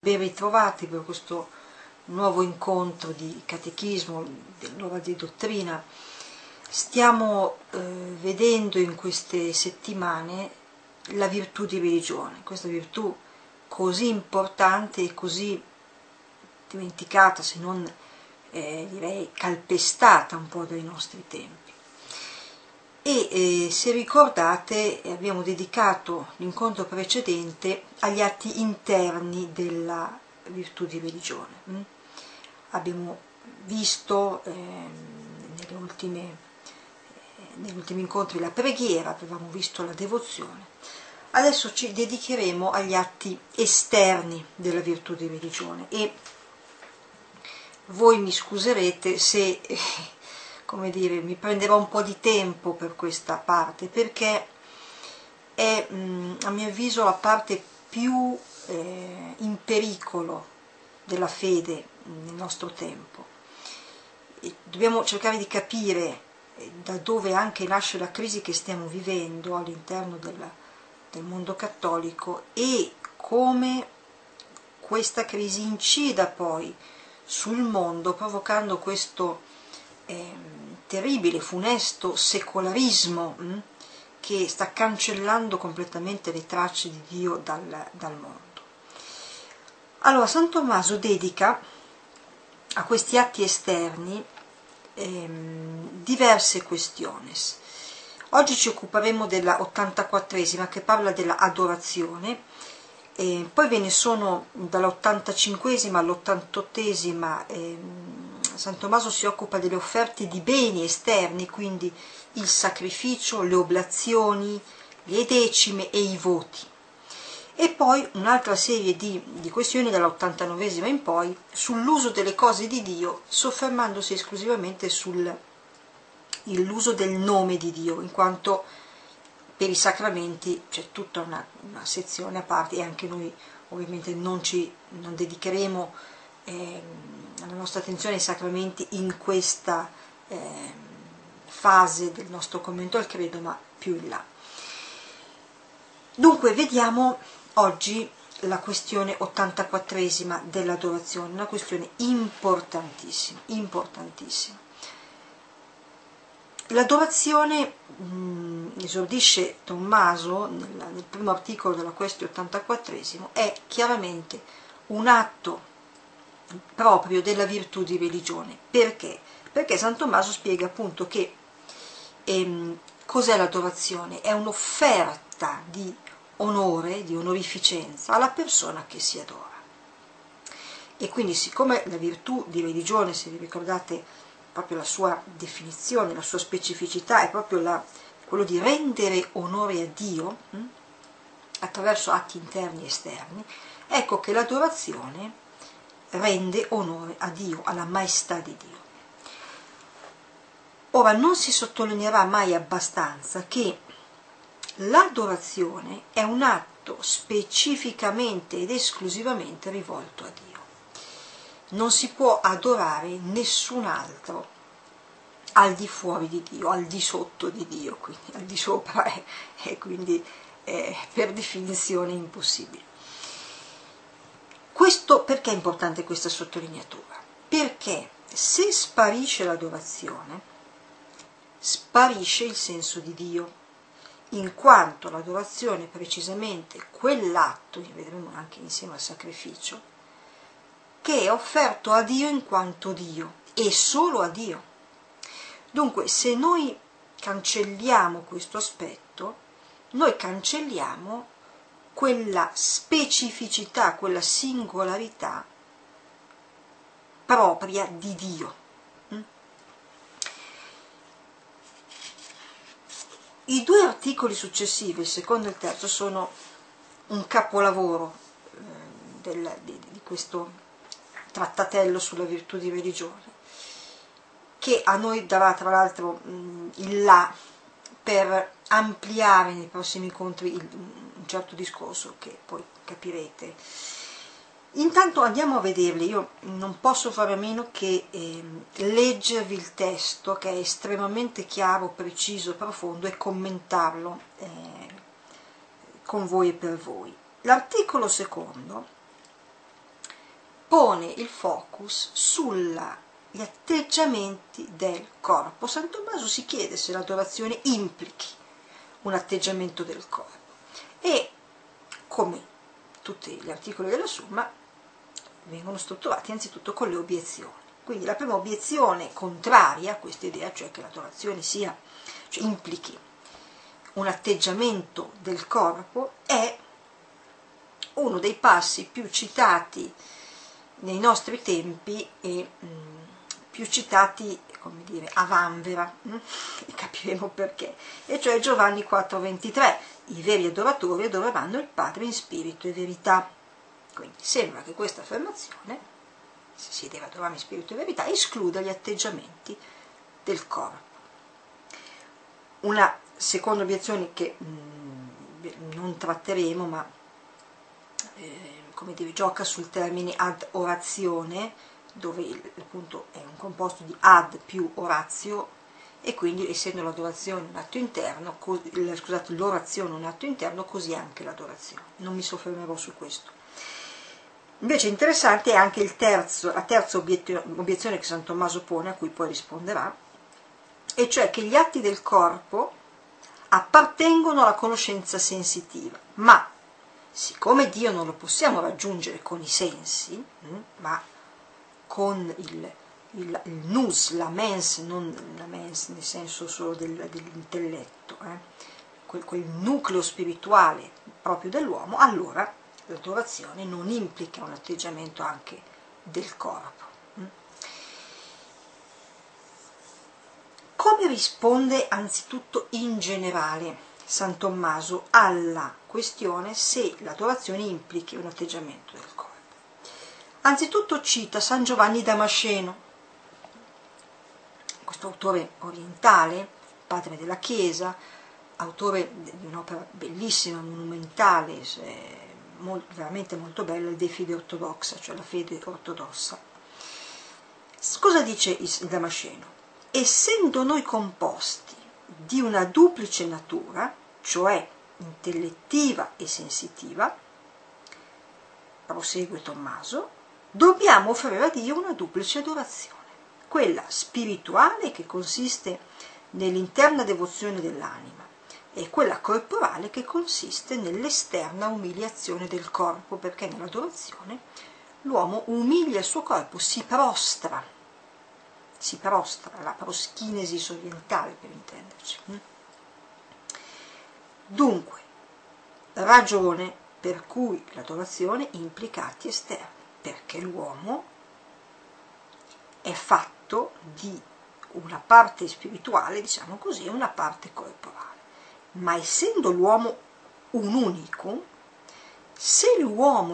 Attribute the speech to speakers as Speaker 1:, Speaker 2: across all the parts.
Speaker 1: Ben ritrovati per questo nuovo incontro di catechismo, di nuova di dottrina. Stiamo vedendo in queste settimane la virtù di religione, questa virtù così importante e così dimenticata, se non direi calpestata un po' dai nostri tempi. E se ricordate abbiamo dedicato l'incontro precedente agli atti interni della virtù di religione. Abbiamo visto negli ultimi incontri la preghiera, avevamo visto la devozione. Adesso ci dedicheremo agli atti esterni della virtù di religione e voi mi scuserete se come dire, mi prenderò un po' di tempo per questa parte, perché è a mio avviso la parte più in pericolo della fede nel nostro tempo. E dobbiamo cercare di capire da dove anche nasce la crisi che stiamo vivendo all'interno del mondo cattolico e come questa crisi incida poi sul mondo, provocando questo terribile, funesto secolarismo che sta cancellando completamente le tracce di Dio dal mondo. Allora, San Tommaso dedica a questi atti esterni diverse questioni. Oggi ci occuperemo della 84esima, che parla della adorazione, poi ve ne sono dalla 85esima all'88esima. San Tommaso si occupa delle offerte di beni esterni, quindi il sacrificio, le oblazioni, le decime e i voti. E poi un'altra serie di questioni dalla 89esima in poi sull'uso delle cose di Dio, soffermandosi esclusivamente sull'uso del nome di Dio, in quanto per i sacramenti c'è tutta una sezione a parte e anche noi ovviamente non dedicheremo la nostra attenzione ai sacramenti in questa fase del nostro commento al credo, ma più in là. Dunque vediamo oggi la questione 84esima dell'adorazione, una questione importantissima, importantissima. L'adorazione, esordisce Tommaso nel primo articolo della Quaestio 84esimo, è chiaramente un atto proprio della virtù di religione. Perché? Perché San Tommaso spiega appunto che cos'è l'adorazione? È un'offerta di onore, di onorificenza alla persona che si adora. E quindi, siccome la virtù di religione, se vi ricordate proprio la sua definizione, la sua specificità, è proprio quello di rendere onore a Dio attraverso atti interni e esterni, ecco che l'adorazione rende onore a Dio, alla maestà di Dio. Ora, non si sottolineerà mai abbastanza che l'adorazione è un atto specificamente ed esclusivamente rivolto a Dio. Non si può adorare nessun altro al di fuori di Dio, al di sotto di Dio, quindi al di sopra è quindi per definizione impossibile. Questo perché è importante questa sottolineatura? Perché se sparisce l'adorazione, sparisce il senso di Dio, in quanto l'adorazione è precisamente quell'atto, vedremo anche insieme al sacrificio, che è offerto a Dio in quanto Dio e solo a Dio. Dunque, se noi cancelliamo questo aspetto, noi cancelliamo quella specificità, quella singolarità propria di Dio. I due articoli successivi, il secondo e il terzo, sono un capolavoro di questo trattatello sulla virtù di religione, che a noi darà tra l'altro il là per ampliare nei prossimi incontri un certo discorso che poi capirete. Intanto andiamo a vederli. Io non posso fare a meno che leggervi il testo, che è estremamente chiaro, preciso e profondo, e commentarlo con voi e per voi. L'articolo secondo pone il focus sugli atteggiamenti del corpo. San Tommaso si chiede se l'adorazione implichi un atteggiamento del corpo e, come tutti gli articoli della Summa, vengono strutturati anzitutto con le obiezioni. Quindi la prima obiezione contraria a questa idea, cioè che l'adorazione implichi un atteggiamento del corpo, è uno dei passi più citati nei nostri tempi e più citati, come dire, a vanvera, e capiremo perché, e cioè Giovanni 4,23: i veri adoratori adoreranno il Padre in spirito e verità. Quindi sembra che questa affermazione, se si deve adorare in spirito e verità, escluda gli atteggiamenti del corpo. Una seconda obiezione che non tratteremo, ma come dire, gioca sul termine ad orazione, dove appunto è un composto di ad più oratio, e quindi essendo l'adorazione un atto interno, l'orazione un atto interno, così anche l'adorazione. Non mi soffermerò su questo. Invece interessante è anche la terza obiezione che San Tommaso pone, a cui poi risponderà, e cioè che gli atti del corpo appartengono alla conoscenza sensitiva, ma siccome Dio non lo possiamo raggiungere con i sensi, ma con il nous, la mens, non la mens nel senso solo dell'intelletto, quel nucleo spirituale proprio dell'uomo, allora l'adorazione non implica un atteggiamento anche del corpo. Come risponde anzitutto in generale San Tommaso alla questione se l'adorazione implichi un atteggiamento del corpo? Anzitutto cita San Giovanni Damasceno, questo autore orientale, padre della Chiesa, autore di un'opera bellissima, monumentale, veramente molto bella, il De Fide Ortodoxa, cioè la fede ortodossa. Cosa dice il Damasceno? Essendo noi composti di una duplice natura, cioè intellettiva e sensitiva, prosegue Tommaso, dobbiamo offrire a Dio una duplice adorazione, quella spirituale che consiste nell'interna devozione dell'anima e quella corporale che consiste nell'esterna umiliazione del corpo, perché nell'adorazione l'uomo umilia il suo corpo, si prostra, la proskinesis orientale per intenderci. Dunque, ragione per cui l'adorazione implica atti esterni, perché l'uomo è fatto di una parte spirituale, diciamo così, e una parte corporale. Ma essendo l'uomo un unicum, se l'uomo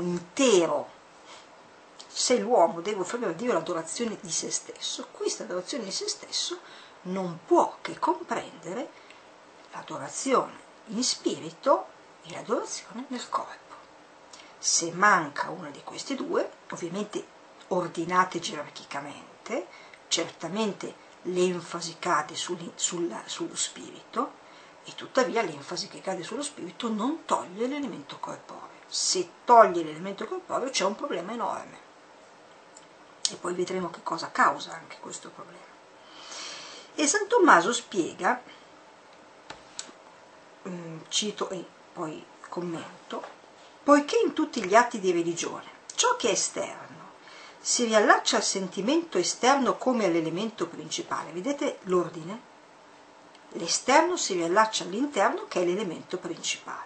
Speaker 1: deve offrire a Dio l'adorazione di se stesso, questa adorazione di se stesso non può che comprendere l'adorazione in spirito e l'adorazione nel corpo. Se manca una di queste due, ovviamente ordinate gerarchicamente, certamente l'enfasi cade sullo spirito, e tuttavia l'enfasi che cade sullo spirito non toglie l'elemento corporeo. Se toglie l'elemento corporeo c'è un problema enorme, e poi vedremo che cosa causa anche questo problema. E San Tommaso spiega, cito e poi commento: poiché in tutti gli atti di religione ciò che è esterno si riallaccia al sentimento esterno come all'elemento principale, vedete l'ordine? L'esterno si riallaccia all'interno, che è l'elemento principale.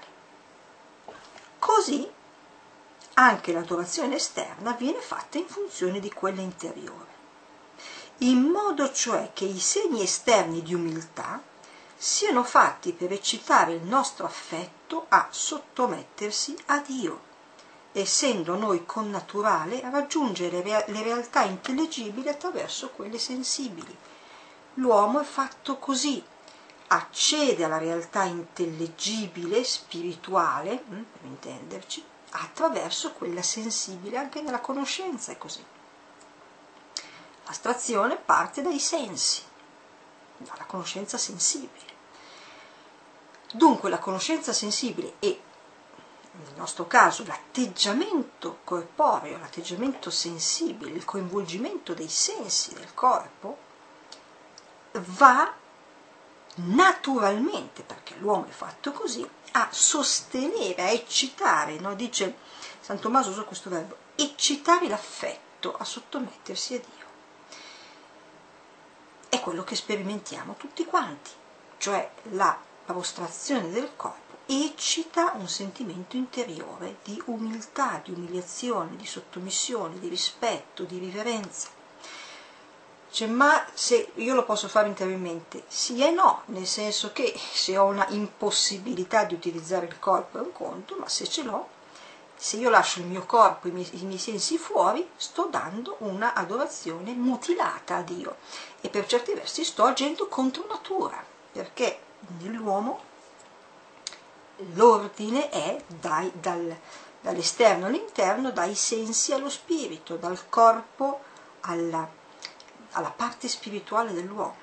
Speaker 1: Così anche l'adorazione esterna viene fatta in funzione di quella interiore, in modo cioè che i segni esterni di umiltà siano fatti per eccitare il nostro affetto a sottomettersi a Dio, essendo noi connaturale a raggiungere le realtà intellegibili attraverso quelle sensibili. L'uomo è fatto così, accede alla realtà intellegibile, spirituale, per intenderci, attraverso quella sensibile. Anche nella conoscenza è così. L'astrazione parte dai sensi, dalla conoscenza sensibile. Dunque la conoscenza sensibile e nel nostro caso l'atteggiamento corporeo, l'atteggiamento sensibile, il coinvolgimento dei sensi del corpo, va naturalmente, perché l'uomo è fatto così, a sostenere, a eccitare, no? Dice San Tommaso, usa questo verbo, eccitare l'affetto, a sottomettersi a Dio. È quello che sperimentiamo tutti quanti, cioè la prostrazione del corpo eccita un sentimento interiore di umiltà, di umiliazione, di sottomissione, di rispetto, di riverenza. Cioè, ma se io lo posso fare interiormente? Sì e no, nel senso che se ho una impossibilità di utilizzare il corpo è un conto, ma se ce l'ho, se io lascio il mio corpo, i miei sensi fuori, sto dando una adorazione mutilata a Dio e per certi versi sto agendo contro natura, perché nell'uomo l'ordine è dall'esterno all'interno, dai sensi allo spirito, dal corpo alla parte spirituale dell'uomo.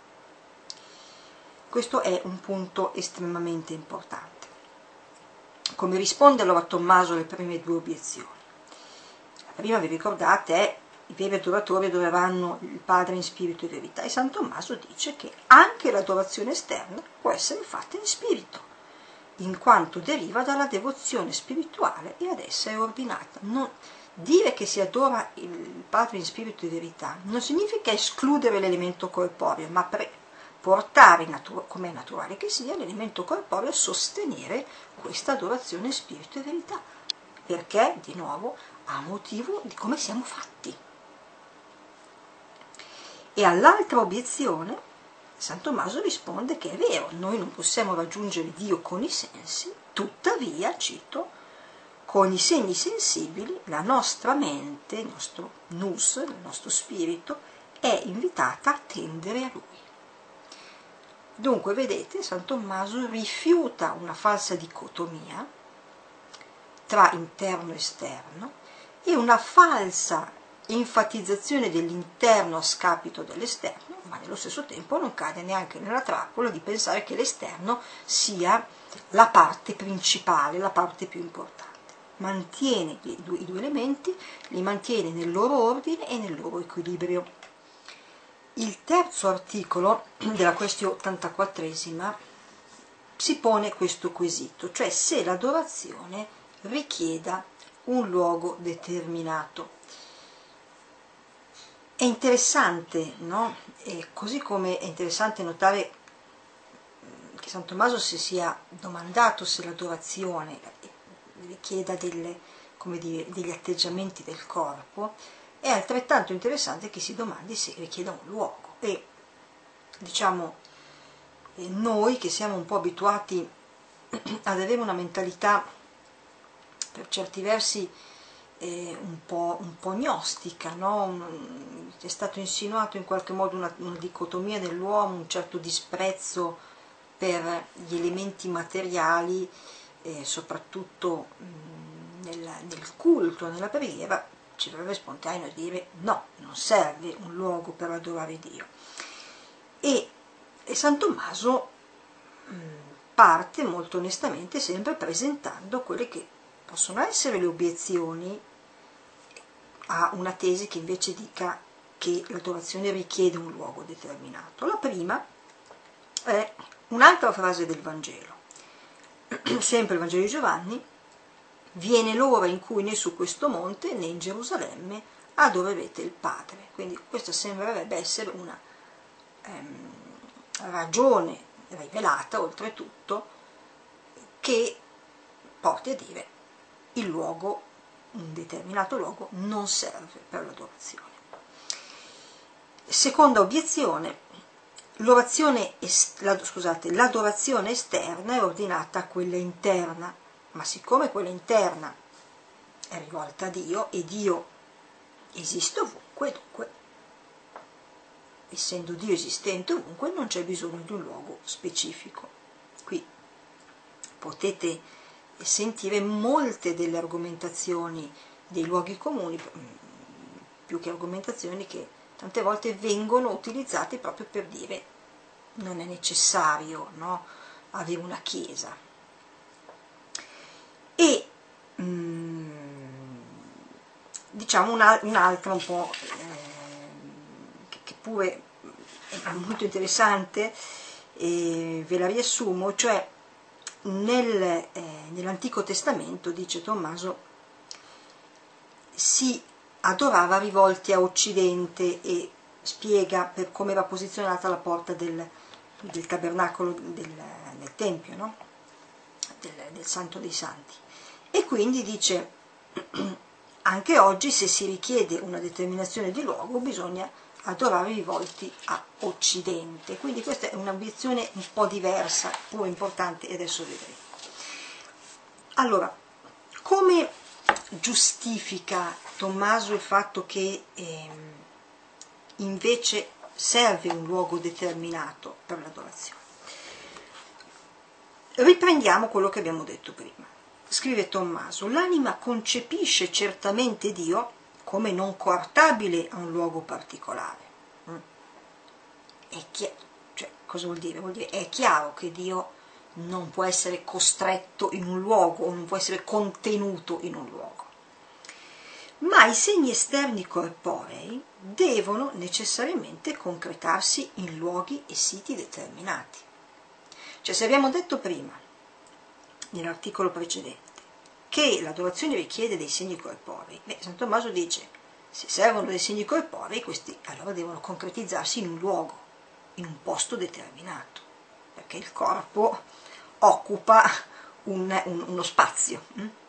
Speaker 1: Questo è un punto estremamente importante. Come risponde allora Tommaso alle prime due obiezioni? La prima, vi ricordate, è i veri adoratori adoreranno il Padre in spirito e verità, e San Tommaso dice che anche l'adorazione esterna può essere fatta in spirito, in quanto deriva dalla devozione spirituale e ad essa è ordinata. Dire che si adora il Padre in spirito e verità non significa escludere l'elemento corporeo, ma portare, come è naturale che sia, l'elemento corporeo a sostenere questa adorazione in spirito e verità, perché, di nuovo, ha motivo di come siamo fatti. E all'altra obiezione San Tommaso risponde che è vero, noi non possiamo raggiungere Dio con i sensi, tuttavia, cito, con i segni sensibili la nostra mente, il nostro nous, il nostro spirito, è invitata a tendere a Lui. Dunque, vedete, San Tommaso rifiuta una falsa dicotomia tra interno e esterno e una falsa enfatizzazione dell'interno a scapito dell'esterno, ma nello stesso tempo non cade neanche nella trappola di pensare che l'esterno sia la parte principale, la parte più importante. Mantiene i due elementi, li mantiene nel loro ordine e nel loro equilibrio. Il terzo articolo della questione 84esima si pone questo quesito, cioè se l'adorazione richieda un luogo determinato. È interessante, no? E così come è interessante notare che San Tommaso si sia domandato se l'adorazione richieda degli atteggiamenti del corpo, è altrettanto interessante che si domandi se richieda un luogo. E diciamo, noi che siamo un po' abituati ad avere una mentalità per certi versi un po' gnostica, no? È stato insinuato in qualche modo una dicotomia dell'uomo, un certo disprezzo per gli elementi materiali, soprattutto nel culto, nella preghiera. Ci verrebbe spontaneo dire no, non serve un luogo per adorare Dio. E San Tommaso parte molto onestamente sempre presentando quelle che possono essere le obiezioni a una tesi che invece dica che l'adorazione richiede un luogo determinato. La prima è un'altra frase del Vangelo, sempre il Vangelo di Giovanni: viene l'ora in cui né su questo monte né in Gerusalemme adorerete il Padre. Quindi questa sembrerebbe essere una ragione rivelata, oltretutto, che porti a dire il luogo, un determinato luogo, non serve per l'adorazione. Seconda obiezione: l'adorazione esterna è ordinata a quella interna, ma siccome quella interna è rivolta a Dio e Dio esiste ovunque, dunque, essendo Dio esistente ovunque, non c'è bisogno di un luogo specifico. Qui potete sentire molte delle argomentazioni dei luoghi comuni, più che argomentazioni, che tante volte vengono utilizzate proprio per dire non è necessario, no, avere una chiesa. E diciamo un'altra un po' che pure è molto interessante, ve la riassumo, cioè nell'Antico Testamento, dice Tommaso, si adorava rivolti a occidente e spiega per come era posizionata la porta del tabernacolo del Tempio, no? del Santo dei Santi. E quindi dice, anche oggi se si richiede una determinazione di luogo bisogna adorare rivolti a occidente. Quindi questa è un'obiezione un po' diversa, pure importante, e adesso vedremo. Allora, come giustifica Tommaso il fatto che invece serve un luogo determinato per l'adorazione? Riprendiamo quello che abbiamo detto prima. Scrive Tommaso: l'anima concepisce certamente Dio come non coartabile a un luogo particolare. Cioè, cosa vuol dire? Vuol dire è chiaro che Dio non può essere costretto in un luogo o non può essere contenuto in un luogo. Ma i segni esterni corporei devono necessariamente concretarsi in luoghi e siti determinati. Cioè, se abbiamo detto prima, nell'articolo precedente, che l'adorazione richiede dei segni corporei, San Tommaso dice, se servono dei segni corporei, questi allora devono concretizzarsi in un luogo, in un posto determinato, perché il corpo occupa uno spazio.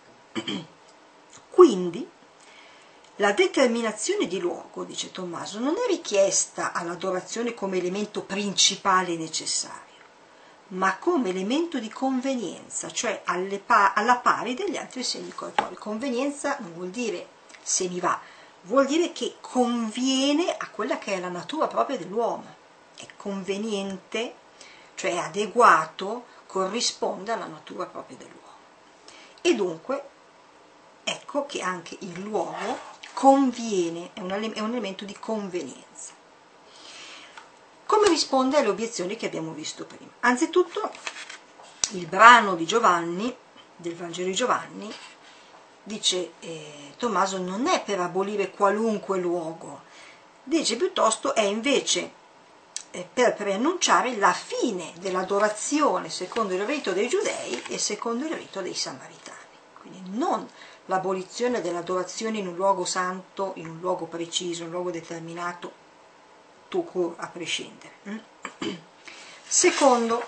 Speaker 1: Quindi la determinazione di luogo, dice Tommaso, non è richiesta all'adorazione come elemento principale necessario, ma come elemento di convenienza, cioè alla pari degli altri segni corporei. Convenienza non vuol dire se mi va, vuol dire che conviene a quella che è la natura propria dell'uomo, è conveniente, cioè adeguato, corrisponde alla natura propria dell'uomo. E dunque ecco che anche il luogo conviene, è un elemento di convenienza. Come risponde alle obiezioni che abbiamo visto prima? Anzitutto il brano di Giovanni, del Vangelo di Giovanni, dice Tommaso, non è per abolire qualunque luogo, dice piuttosto è invece per preannunciare la fine dell'adorazione secondo il rito dei giudei e secondo il rito dei samaritani. Quindi non l'abolizione dell'adorazione in un luogo santo, in un luogo preciso, in un luogo determinato, a prescindere. Secondo,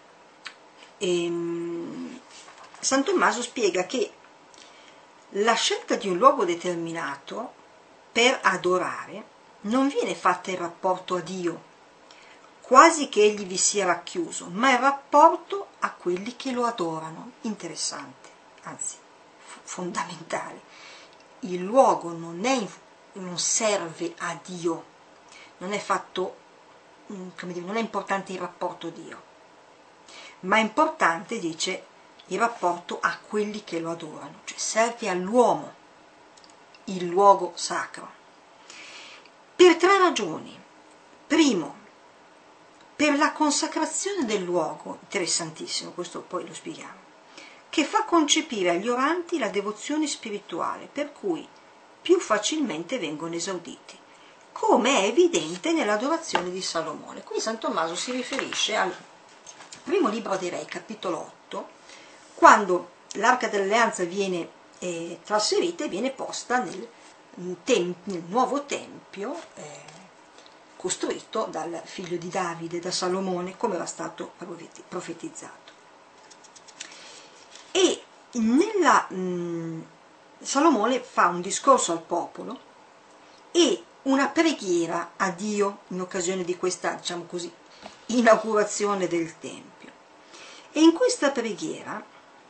Speaker 1: San Tommaso spiega che la scelta di un luogo determinato per adorare non viene fatta in rapporto a Dio, quasi che egli vi sia racchiuso, ma in rapporto a quelli che lo adorano. Interessante, anzi fondamentale. Il luogo non serve a Dio, non è fatto, come dire, non è importante il rapporto a Dio, ma è importante, dice, il rapporto a quelli che lo adorano, cioè serve all'uomo il luogo sacro. Per 3 ragioni. Primo, per la consacrazione del luogo, interessantissimo, questo poi lo spieghiamo, che fa concepire agli oranti la devozione spirituale, per cui più facilmente vengono esauditi, come è evidente nell'adorazione di Salomone. Qui San Tommaso si riferisce al primo libro dei Re, capitolo 8, quando l'Arca dell'Alleanza viene trasferita e viene posta nel nuovo tempio costruito dal figlio di Davide, da Salomone, come era stato profetizzato. E Salomone fa un discorso al popolo e una preghiera a Dio in occasione di questa, diciamo così, inaugurazione del Tempio. E in questa preghiera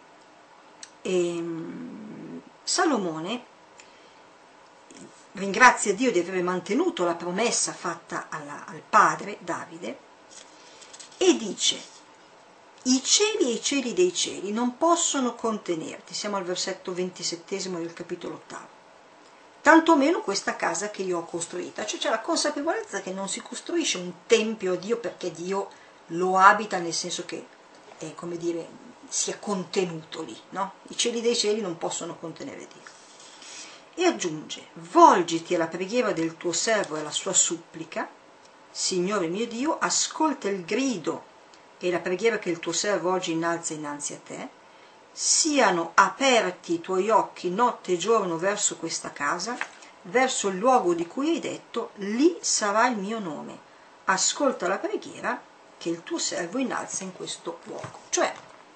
Speaker 1: Salomone ringrazia Dio di aver mantenuto la promessa fatta al padre Davide e dice: i cieli e i cieli dei cieli non possono contenerti, siamo al versetto 27 del capitolo 8, tantomeno questa casa che io ho costruita. Cioè c'è la consapevolezza che non si costruisce un tempio a Dio perché Dio lo abita, nel senso che è, come dire, sia contenuto lì, no? I cieli dei cieli non possono contenere Dio. E aggiunge: volgiti alla preghiera del tuo servo e alla sua supplica, Signore mio Dio, ascolta il grido e la preghiera che il tuo servo oggi innalza innanzi a te, siano aperti i tuoi occhi notte e giorno verso questa casa, verso il luogo di cui hai detto, lì sarà il mio nome. Ascolta la preghiera che il tuo servo innalza in questo luogo. Cioè,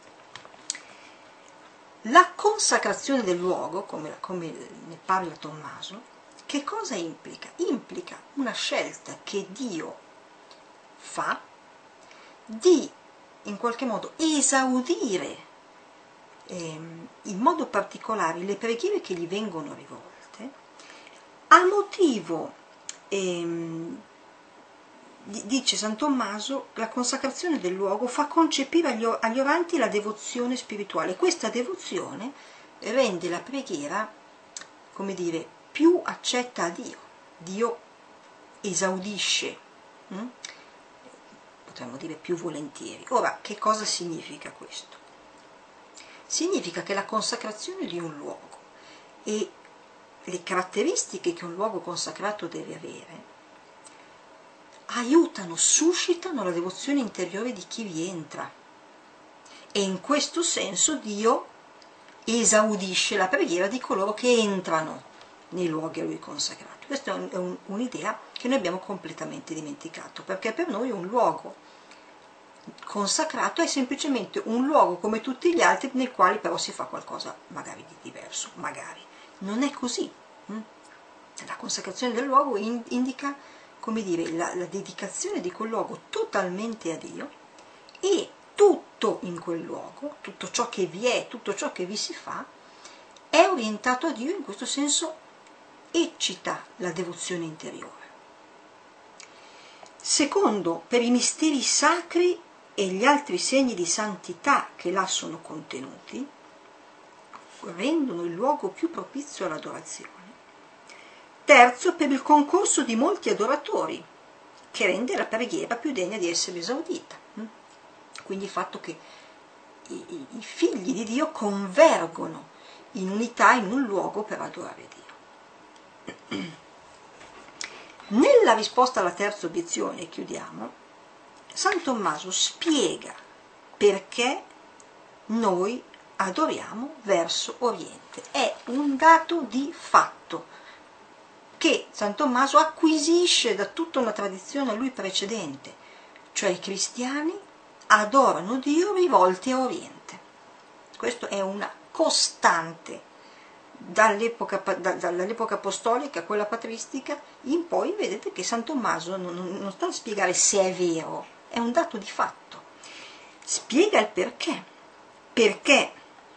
Speaker 1: la consacrazione del luogo, come ne parla Tommaso, che cosa implica? Implica una scelta che Dio fa di, in qualche modo, esaudire in modo particolare le preghiere che gli vengono rivolte, a motivo, dice San Tommaso, la consacrazione del luogo fa concepire agli oranti la devozione spirituale. Questa devozione rende la preghiera, come dire, più accetta a Dio. Dio esaudisce, potremmo dire più volentieri. Ora, che cosa significa questo? Significa che la consacrazione di un luogo e le caratteristiche che un luogo consacrato deve avere aiutano, suscitano la devozione interiore di chi vi entra, e in questo senso Dio esaudisce la preghiera di coloro che entrano nei luoghi a Lui consacrati. Questa è un'idea che noi abbiamo completamente dimenticato, perché per noi un luogo consacrato è semplicemente un luogo come tutti gli altri, nel quale però si fa qualcosa magari di diverso, magari. Non è così. La consacrazione del luogo indica, come dire, la dedicazione di quel luogo totalmente a Dio, e tutto in quel luogo, tutto ciò che vi è, tutto ciò che vi si fa, è orientato a Dio. In questo senso eccita la devozione interiore. Secondo, per i misteri sacri e gli altri segni di santità che là sono contenuti, rendono il luogo più propizio all'adorazione. Terzo, per il concorso di molti adoratori, che rende la preghiera più degna di essere esaudita. Quindi il fatto che i figli di Dio convergono in unità in un luogo per adorare Dio. Nella risposta alla terza obiezione, chiudiamo, San Tommaso spiega perché noi adoriamo verso Oriente. È un dato di fatto che San Tommaso acquisisce da tutta una tradizione a lui precedente, cioè i cristiani adorano Dio rivolti a Oriente. Questo è una costante dall'epoca apostolica a quella patristica in poi. Vedete che San Tommaso non sta a spiegare se è vero, è un dato di fatto. Spiega il perché. Perché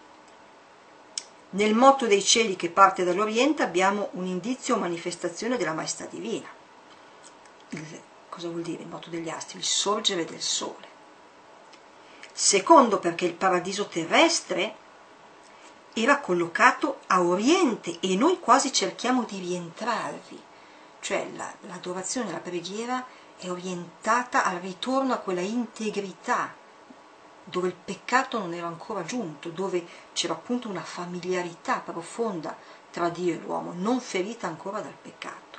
Speaker 1: nel moto dei cieli che parte dall'Oriente abbiamo un indizio o manifestazione della maestà divina. Cosa vuol dire il moto degli astri? Il sorgere del sole. Secondo, perché il paradiso terrestre era collocato a Oriente e noi quasi cerchiamo di rientrarvi. Cioè l'adorazione, la preghiera è orientata al ritorno a quella integrità dove il peccato non era ancora giunto, dove c'era appunto una familiarità profonda tra Dio e l'uomo, non ferita ancora dal peccato.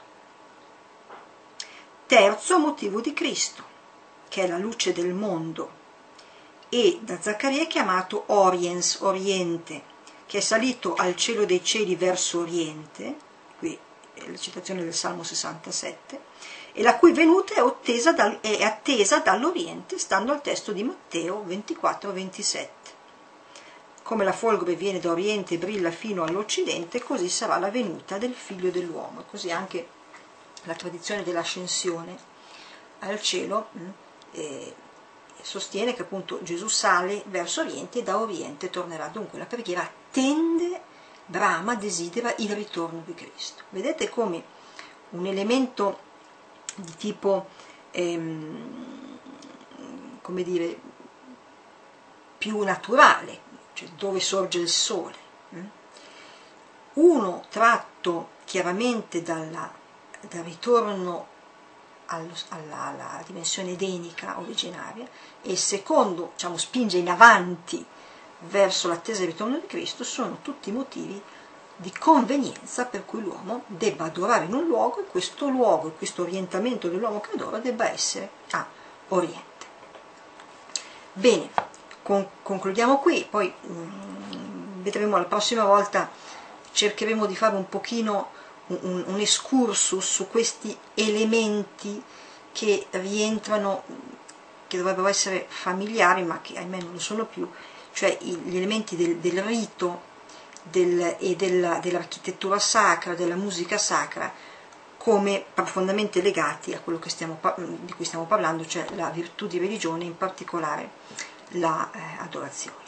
Speaker 1: Terzo, motivo di Cristo, che è la luce del mondo, e da Zaccaria è chiamato Oriens, Oriente, che è salito al cielo dei cieli verso Oriente, qui è la citazione del Salmo 67, e la cui venuta è attesa dall'Oriente, stando al testo di Matteo 24-27. Come la folgore viene da Oriente e brilla fino all'Occidente, così sarà la venuta del Figlio dell'uomo. Così anche la tradizione dell'ascensione al cielo sostiene che appunto Gesù sale verso Oriente e da Oriente tornerà. Dunque la preghiera attende, brama, desidera il ritorno di Cristo. Vedete come un elemento di tipo, come dire, più naturale, cioè dove sorge il sole, uno tratto chiaramente dal ritorno alla dimensione edenica originaria, e il secondo, diciamo, spinge in avanti verso l'attesa del ritorno di Cristo sono tutti motivi di convenienza per cui l'uomo debba adorare in un luogo, e questo luogo e questo orientamento dell'uomo che adora debba essere a Oriente. Bene, concludiamo qui, poi vedremo la prossima volta, cercheremo di fare un pochino un excursus su questi elementi che rientrano, che dovrebbero essere familiari ma che ahimè non lo sono più, cioè gli elementi del rito e dell'architettura sacra, della musica sacra, come profondamente legati a quello che di cui stiamo parlando, cioè la virtù di religione, in particolare l'adorazione.